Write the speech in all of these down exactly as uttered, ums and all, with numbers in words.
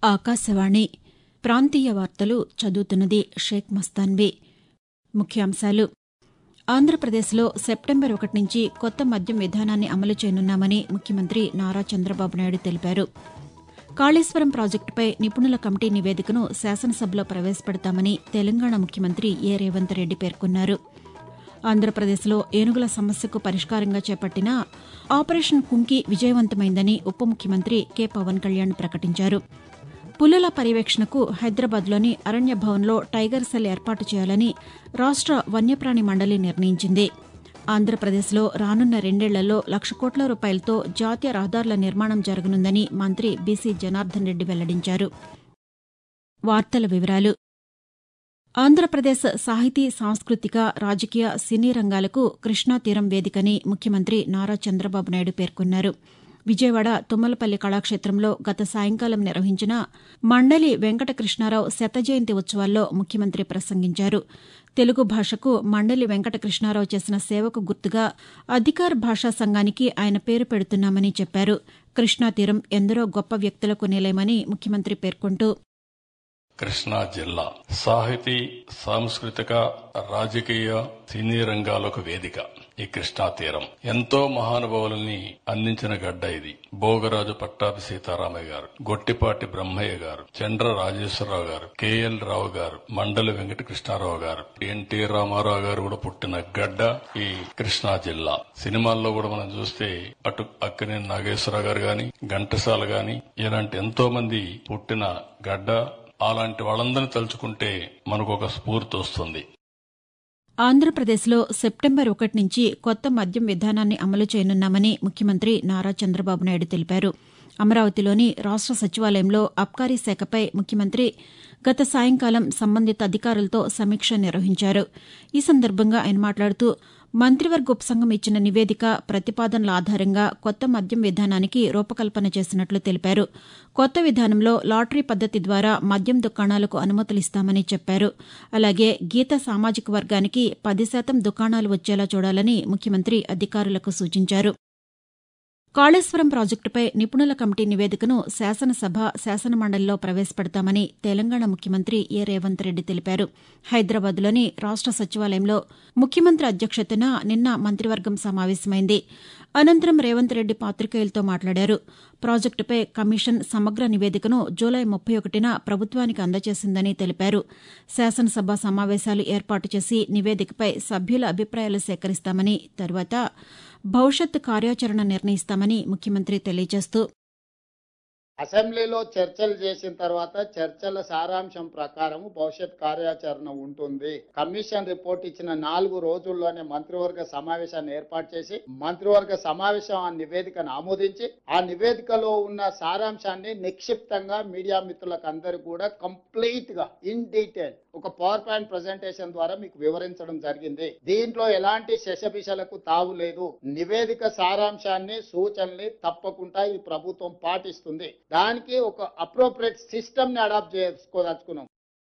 ఆకాశవాణి ప్రాంతీయ వార్తలు చదువుతున్నది షేక్ మస్తాన్వి. ముఖ్యాంశాలు. ఆంధ్రప్రదేశ్లో సెప్టెంబర్ ఒకటి నుంచి కొత్త మద్యం విధానాన్ని అమలు చేయనున్నామని ముఖ్యమంత్రి నారా చంద్రబాబు నాయుడు తెలిపారు. కాళేశ్వరం ప్రాజెక్టుపై నిపుణుల కమిటీ నివేదికను శాసనసభలో ప్రవేశపెడతామని తెలంగాణ ముఖ్యమంత్రి ఏ రేవంత్ రెడ్డి పేర్కొన్నారు. ఆంధ్రప్రదేశ్లో ఏనుగుల సమస్యకు పరిష్కారంగా చేపట్టిన ఆపరేషన్ కుంకి విజయవంతమైందని ఉప ముఖ్యమంత్రి కె పవన్ కళ్యాణ్ ప్రకటించారు. పులుల పర్యవేక్షణకు హైదరాబాద్లోని అరణ్య భవన్లో టైగర్ సెల్ ఏర్పాటు చేయాలని రాష్ట వన్యప్రాణి మండలి నిర్ణయించింది. ఆంధ్రప్రదేశ్లో రానున్న రెండేళ్లలో లక్ష కోట్ల రూపాయలతో జాతీయ రహదారుల నిర్మాణం జరగనుందని మంత్రి బీసీ జనార్దన్ రెడ్డి వెల్లడించారు. వార్తల వివరాలు. ఆంధ్రప్రదేశ్ సాహితీ, సాంస్కృతిక, రాజకీయ, సినీ రంగాలకు కృష్ణా తీరం వేదికని ముఖ్యమంత్రి నారా చంద్రబాబు నాయుడు పేర్కొన్నారు. విజయవాడ తుమ్మలపల్లి కళాక్షేత్రంలో గత సాయంకాలం నిర్వహించిన మండలి వెంకటకృష్ణారావు శత జయంతి ఉత్సవాల్లో ముఖ్యమంత్రి ప్రసంగించారు. తెలుగు భాషకు మండలి వెంకటకృష్ణారావు చేసిన సేవకు గుర్తుగా అధికార భాషా సంఘానికి ఆయన పేరు పెడుతున్నామని చెప్పారు. కృష్ణా తీరం ఎందరో గొప్ప వ్యక్తులకు నిలయమని ముఖ్యమంత్రి పేర్కొంటూ, కృష్ణా జిల్లా సాహితీ, సాంస్కృతిక, రాజకీయ, సినీ రంగాలకు వేదిక ఈ కృష్ణా తీరం. ఎంతో మహానుభావులని అందించిన గడ్డ ఇది. భోగరాజు పట్టాభి సీతారామయ్య గారు, గొట్టిపాటి బ్రహ్మయ్య గారు, చండ్ర రాజేశ్వరరావు గారు, కెఎల్ రావు గారు, మండలి వెంకటకృష్ణారావు గారు, ఎన్టీ రామారావు గారు కూడా పుట్టిన గడ్డ ఈ కృష్ణా జిల్లా. సినిమాల్లో కూడా మనం చూస్తే అటు అక్కినేని నాగేశ్వరరావు గారు గాని, ఘంటసాల గాని ఇలాంటి ఎంతో మంది పుట్టిన గడ్డ. అలాంటి వాళ్ళందరినీ తలుచుకుంటే మనకు ఒక స్ఫూర్తి వస్తుంది. ఆంధ్రప్రదేశ్లో సెప్టెంబర్ ఒకటి నుంచి కొత్త మద్యం విధానాన్ని అమలు చేయనున్నామని ముఖ్యమంత్రి నారా చంద్రబాబు నాయుడు తెలిపారు. అమరావతిలోని రాష్ట సచివాలయంలో అబ్కారీ శాఖపై ముఖ్యమంత్రి గత సాయంకాలం సంబంధిత అధికారులతో సమీక్ష నిర్వహించారు. ఈ సందర్భంగా ఆయన మాట్లాడుతూ, మంత్రివర్గ ఉపసంఘం ఇచ్చిన నివేదిక, ప్రతిపాదనల ఆధారంగా కొత్త మద్యం విధానానికి రూపకల్పన చేసినట్లు తెలిపారు. కొత్త విధానంలో లాటరీ పద్దతి ద్వారా మద్యం దుకాణాలకు అనుమతులిస్తామని చెప్పారు. అలాగే గీత సామాజిక వర్గానికి పది శాతం దుకాణాలు వచ్చేలా చూడాలని ముఖ్యమంత్రి అధికారులకు సూచించారు. కాళేశ్వరం ప్రాజెక్టుపై నిపుణుల కమిటీ నివేదికను శాసనసభ, శాసనమండలిలో ప్రవేశపెడతామని తెలంగాణ ముఖ్యమంత్రి ఏ రేవంత్ రెడ్డి తెలిపారు. హైదరాబాద్లోని రాష్ట సచివాలయంలో ముఖ్యమంత్రి అధ్యక్షతన నిన్న మంత్రివర్గం సమావేశమైంది. అనంతరం రేవంత్ రెడ్డి పాతికేయులతో మాట్లాడారు. ప్రాజెక్టుపై కమిషన్ సమగ్ర నివేదికను జూలై ముప్పై ఒకటిన ప్రభుత్వానికి అందజేసిందని తెలిపారు. శాసనసభ సమావేశాలు ఏర్పాటు చేసి నివేదికపై సభ్యుల అభిప్రాయాలు సేకరిస్తామని, తరువాత భవిష్యత్ కార్యాచరణ నిర్ణయిస్తామని ముఖ్యమంత్రి తెలియజేస్తూ, అసెంబ్లీలో చర్చలు చేసిన తర్వాత చర్చల సారాంశం ప్రకారం భవిష్యత్ కార్యాచరణ ఉంటుంది. కమిషన్ రిపోర్ట్ ఇచ్చిన నాలుగు రోజుల్లోనే మంత్రివర్గ సమావేశాన్ని ఏర్పాటు చేసి మంత్రివర్గ సమావేశం ఆ నివేదికను ఆమోదించి ఆ నివేదికలో ఉన్న సారాంశాన్ని నిక్షిప్తంగా మీడియా మిత్రులకు అందరికీ కూడా కంప్లీట్ గా ఇన్ డీటెయిల్ ఒక పవర్ పాయింట్ ప్రెజెంటేషన్ ద్వారా మీకు వివరించడం జరిగింది. దీంట్లో ఎలాంటి శశబిషలకు తావు లేదు. నివేదిక సారాంశాన్ని, సూచనల్ని తప్పకుండా ఈ ప్రభుత్వం పాటిస్తుంది. దానికి ఒక అప్రోప్రియేట్ సిస్టమ్ ని అడాప్ట్ చేసుకోదలుచుకున్నాం.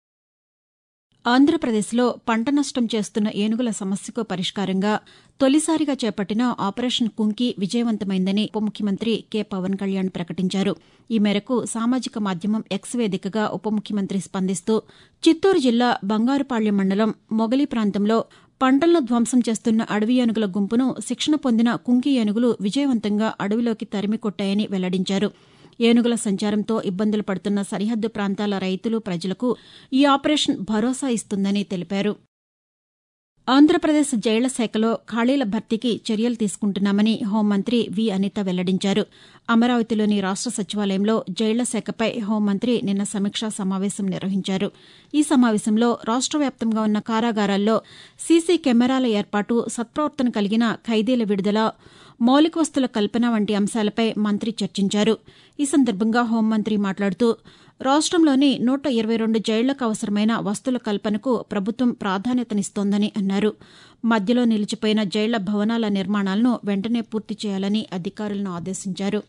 ఆంధ్రప్రదేశ్లో పంట నష్టం చేస్తున్న ఏనుగుల సమస్యకు పరిష్కారంగా తొలిసారిగా చేపట్టిన ఆపరేషన్ కుంకి విజయవంతమైందని ఉప ముఖ్యమంత్రి కె పవన్ కళ్యాణ్ ప్రకటించారు. ఈ మేరకు సామాజిక మాధ్యమం ఎక్స్ వేదికగా ఉప ముఖ్యమంత్రి స్పందిస్తూ, చిత్తూరు జిల్లా బంగారుపాళ్యం మండలం మొగలి ప్రాంతంలో పంటలను ధ్వంసం చేస్తున్న అడవి ఏనుగుల గుంపును శిక్షణ పొందిన కుంకి ఏనుగులు విజయవంతంగా అడవిలోకి తరిమికొట్టాయని వెల్లడించారు. ఏనుగుల సంచారంతో ఇబ్బందులు పడుతున్న సరిహద్దు ప్రాంతాల రైతులు, ప్రజలకు ఈ ఆపరేషన్ భరోసా ఇస్తుందని తెలిపారు. ఆంధ్రప్రదేశ్ జైళ్ల శాఖలో ఖాళీల భర్తీకి చర్యలు తీసుకుంటున్నామని హోంమంత్రి వి అనిత వెల్లడించారు. అమరావతిలోని రాష్ట సచివాలయంలో జైళ్ల శాఖపై హోంమంత్రి నిన్న సమీక్షా సమావేశం నిర్వహించారు. ఈ సమావేశంలో రాష్ట వ్యాప్తంగా ఉన్న కారాగారాల్లో సీసీ కెమెరాల ఏర్పాటు, సత్ప్రవర్తన కలిగిన ఖైదీల విడుదల, మౌలిక వస్తుల కల్పన వంటి అంశాలపై మంత్రి చర్చించారు. ఈ సందర్భంగా హోంమంత్రి మాట్లాడుతూ, రాష్టంలోని నూట ఇరవై రెండు జైళ్లకు అవసరమైన వస్తుల కల్పనకు ప్రభుత్వం ప్రాధాన్యతనిస్తోందని అన్నారు. మధ్యలో నిలిచిపోయిన జైళ్ల భవనాల నిర్మాణాలను వెంటనే పూర్తి చేయాలని అధికారులను ఆదేశించారు.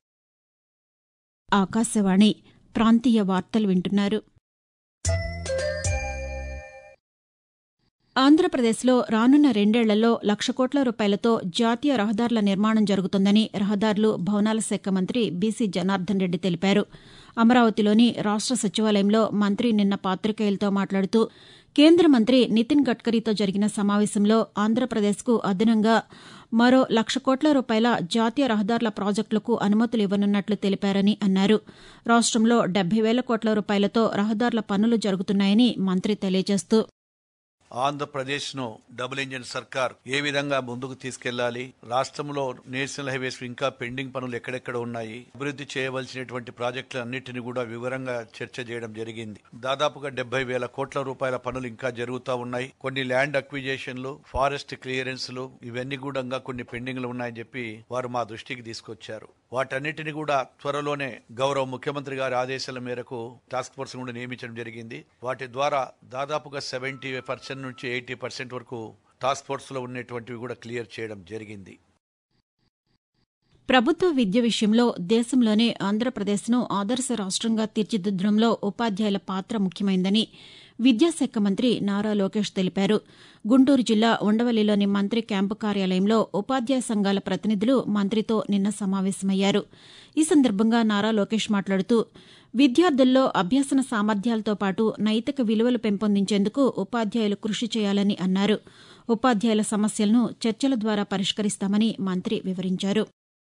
ఆకాశవాణి ప్రాంతీయ వార్తలు వింటున్నారు. ఆంధ్రప్రదేశ్లో రానున్న రెండేళ్లలో లక్ష కోట్ల రూపాయలతో జాతీయ రహదారుల నిర్మాణం జరుగుతుందని రహదారులు, భవనాల శాఖ మంత్రి బీసీ జనార్దన్ రెడ్డి తెలిపారు. అమరావతిలోని రాష్ట సచివాలయంలో మంత్రి నిన్న పాతికేయులతో మాట్లాడుతూ కేంద్ర మంత్రి నితిన్ గడ్కరీతో జరిగిన సమావేశంలో ఆంధ్రప్రదేశ్కు అదనంగా మరో లక్ష కోట్ల రూపాయల జాతీయ రహదారుల ప్రాజెక్టులకు అనుమతులు ఇవ్వనున్నట్లు తెలిపారని అన్నారు. రాష్టంలో డెబ్బై వేల కోట్ల రూపాయలతో రహదారుల పనులు జరుగుతున్నాయని మంత్రి తెలియజేస్తూ ఆంధ్రప్రదేశ్ ను డబుల్ ఇంజిన్ సర్కార్ ఏ విధంగా ముందుకు తీసుకెళ్లాలి, రాష్ట్రంలో నేషనల్ హైవేస్ ఇంకా పెండింగ్ పనులు ఎక్కడెక్కడ ఉన్నాయి, అభివృద్ధి చేయవలసినటువంటి ప్రాజెక్టులన్నింటినీ కూడా వివరంగా చర్చ చేయడం జరిగింది. దాదాపుగా డెబ్బై వేల కోట్ల రూపాయల పనులు ఇంకా జరుగుతూ ఉన్నాయి. కొన్ని ల్యాండ్ అక్విజిషన్లు, ఫారెస్ట్ క్లియరెన్స్లు ఇవన్నీ కూడా కొన్ని పెండింగ్లు ఉన్నాయని చెప్పి వారు మా దృష్టికి తీసుకొచ్చారు. వాటన్నిటిని కూడా త్వరలోనే గౌరవ ముఖ్యమంత్రి గారి ఆదేశాల మేరకు టాస్క్ ఫోర్స్ కూడా నియమించడం జరిగింది. వాటి ద్వారా దాదాపుగా సెవెంటీ పర్సెంట్ నుంచి ఎయిటీ పర్సెంట్ వరకు టాస్క్ ఫోర్స్ లో ఉన్నటువంటివి కూడా క్లియర్ చేయడం జరిగింది. ప్రభుత్వ విద్య విషయంలో దేశంలోనే ఆంధ్రప్రదేశ్ను ఆదర్శ రాష్ట్రంగా తీర్చిదిద్దడంలో ఉపాధ్యాయుల పాత్ర ముఖ్యమైందని విద్యాశాఖ మంత్రి నారా లోకేష్ తెలిపారు. గుంటూరు జిల్లా ఉండవల్లిలోని మంత్రి క్యాంపు కార్యాలయంలో ఉపాధ్యాయ సంఘాల ప్రతినిధులు మంత్రితో నిన్న సమావేశమయ్యారు. ఈ సందర్భంగా నారా లోకేష్ మాట్లాడుతూ విద్యార్థుల్లో అభ్యసన సామర్థ్యాలతో పాటు నైతిక విలువలు పెంపొందించేందుకు ఉపాధ్యాయులు కృషి చేయాలని అన్నారు. ఉపాధ్యాయుల సమస్యలను చర్చల ద్వారా పరిష్కరిస్తామని మంత్రి వివరించారు.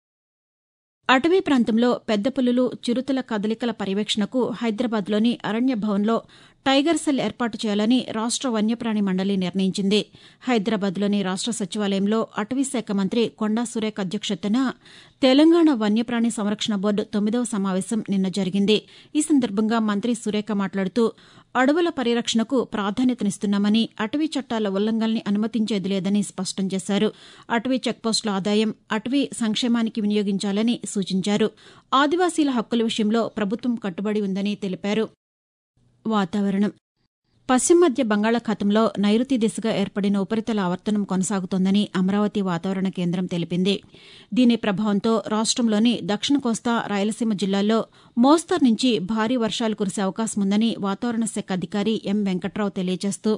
అటవీ ప్రాంతంలో పెద్ద పులులు, చిరుతల కదలికల పర్యవేక్షణకు హైదరాబాద్లోని అరణ్య భవన్లో టైగర్ సెల్ ఏర్పాటు చేయాలని రాష్ట వన్యప్రాణి మండలి నిర్ణయించింది. హైదరాబాద్లోని రాష్ట సచివాలయంలో అటవీశాఖ మంత్రి కొండా సురేఖ అధ్యక్షతన తెలంగాణ వన్యప్రాణి సంరక్షణ బోర్డు తొమ్మిదవ సమావేశం నిన్న జరిగింది. ఈ సందర్భంగా మంత్రి సురేఖ మాట్లాడుతూ అడవుల పరిరక్షణకు ప్రాధాన్యతనిస్తున్నామని, అటవీ చట్టాల ఉల్లంఘనల్ని అనుమతించేది లేదని స్పష్టం చేశారు. అటవీ చెక్పోస్టుల ఆదాయం అటవీ సంక్షేమానికి వినియోగించాలని సూచించారు. ఆదివాసీల హక్కుల విషయంలో ప్రభుత్వం కట్టుబడి ఉందని తెలిపారు. వాతావరణం. పశ్చిమ మధ్య బంగాళాఖాతంలో నైరుతి దిశగా ఏర్పడిన ఉపరితల ఆవర్తనం కొనసాగుతోందని అమరావతి వాతావరణ కేంద్రం తెలిపింది. దీని ప్రభావంతో రాష్టంలోని దక్షిణ కోస్తా, రాయలసీమ జిల్లాల్లో మోస్తరు నుంచి భారీ వర్షాలు కురిసే అవకాశం ఉందని వాతావరణ శాఖ అధికారి ఎం వెంకట్రావు తెలియజేస్తూ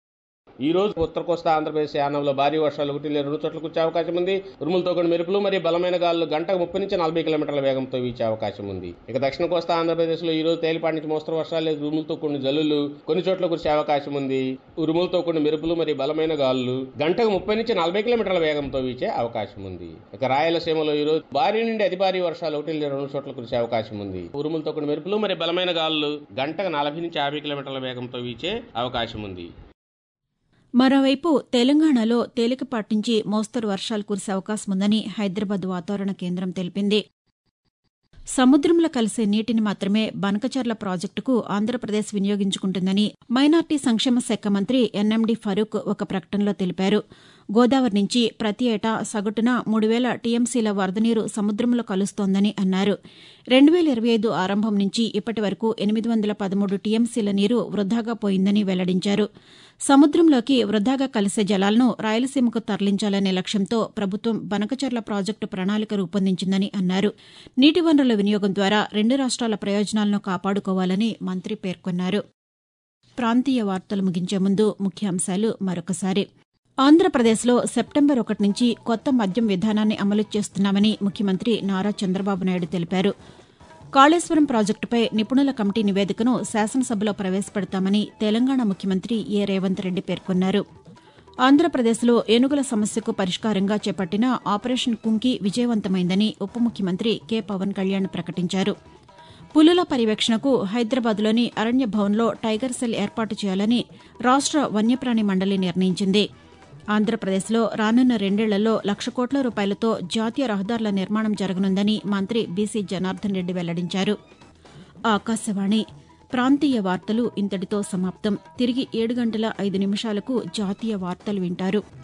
ఈ రోజు ఉత్తర కోస్తా ఆంధ్రప్రదేశ్ యానంలో భారీ వర్షాలు ఒకటి లేదా రెండు చోట్ల కురిసే అవకాశం ఉంది. ఉరుములతో కూడిన మెరుపులు మరియు బలమైన గాలులు గంటకు ముప్పై నుంచి నలభై కిలోమీటర్ల వేగంతో వీచే అవకాశం ఉంది. ఇక దక్షిణ కోస్తా ఆంధ్రప్రదేశ్ లో ఈ రోజు తేలిపాటి నుంచి మోస్తరు వర్షాలు లేదా ఉరుములతో కూడిన జల్లులు కొన్ని చోట్ల కురిసే అవకాశం ఉంది. ఉరుములతో కూడిన మెరుపులు మరియు బలమైన గాలులు గంటకు ముప్పై నుంచి నలభై కిలోమీటర్ల వేగంతో వీచే అవకాశం ఉంది. ఇక రాయలసీమలో ఈ రోజు భారీ నుండి అతి భారీ వర్షాలు ఒకటి లేదా రెండు చోట్ల కురిసే అవకాశం ఉంది. ఉరుములతో కూడిన మెరుపులు మరియు బలమైన గాలులు గంటకు నలభై నుంచి యాభై కిలోమీటర్ల వేగంతో వీచే అవకాశం ఉంది. మరోవైపు తెలంగాణలో తేలికపాటి నుంచి మోస్తరు వర్షాలు కురిసే అవకాశం ఉందని హైదరాబాద్ వాతావరణ కేంద్రం తెలిపింది. సముద్రంలో కలిసే నీటిని మాత్రమే బనకచర్ల ప్రాజెక్టుకు ఆంధ్రప్రదేశ్ వినియోగించుకుంటుందని మైనార్టీ సంక్షేమ శాఖ మంత్రి ఎన్ఎండి ఫరూక్ ఒక ప్రకటనలో తెలిపారు. గోదావరి నుంచి ప్రతి ఏటా సగటున మూడు వేల టీఎంసీల వరద నీరు సముద్రంలో కలుస్తోందని అన్నారు. రెండు వేల ఇరవై ఐదు ఆరంభం నుంచి ఇప్పటి వరకు ఎనిమిది వందల పదమూడు టీఎంసీల నీరు వృధాగా పోయిందని వెల్లడించారు. సముద్రంలోకి వృధాగా కలిసే జలాలను రాయలసీమకు తరలించాలనే లక్ష్యంతో ప్రభుత్వం బనకచర్ల ప్రాజెక్టు ప్రణాళిక రూపొందించిందని అన్నారు. నీటి వనరుల వినియోగం ద్వారా రెండు రాష్ట్రాల ప్రయోజనాలను కాపాడుకోవాలని మంత్రి పేర్కొన్నారు. ప్రాంతీయ వార్తలు ముగించే ముందు ముఖ్యాంశాలు మరొకసారి. ఆంధ్రప్రదేశ్లో సెప్టెంబర్ ఒకటి నుంచి కొత్త మద్యం విధానాన్ని అమలు చేస్తున్నామని ముఖ్యమంత్రి నారా చంద్రబాబు నాయుడు తెలిపారు. కాళేశ్వరం ప్రాజెక్టుపై నిపుణుల కమిటీ నివేదికను శాసనసభలో ప్రవేశపెడతామని తెలంగాణ ముఖ్యమంత్రి ఏ రేవంత్ రెడ్డి పేర్కొన్నారు. ఆంధ్రప్రదేశ్లో ఏనుగుల సమస్యకు పరిష్కారంగా చేపట్టిన ఆపరేషన్ కుంకి విజయవంతమైందని ఉప ముఖ్యమంత్రి కె పవన్ కళ్యాణ్ ప్రకటించారు. పులుల పర్యవేక్షణకు హైదరాబాద్లోని అరణ్య భవన్లో టైగర్ సెల్ ఏర్పాటు చేయాలని రాష్ట వన్యప్రాణి మండలి నిర్ణయించింది. ఆంధ్రప్రదేశ్లో రానున్న రెండేళ్లలో లక్ష కోట్ల రూపాయలతో జాతీయ రహదారుల నిర్మాణం జరగనుందని మంత్రి బీసీ జనార్దన్ రెడ్డి వెల్లడించారు. ఆకాశవాణి ప్రాంతీయ వార్తలు ఇంతటితో సమాప్తం. తిరిగి ఏడు గంటల ఐదు నిమిషాలకు జాతీయ వార్తలు వింటారు.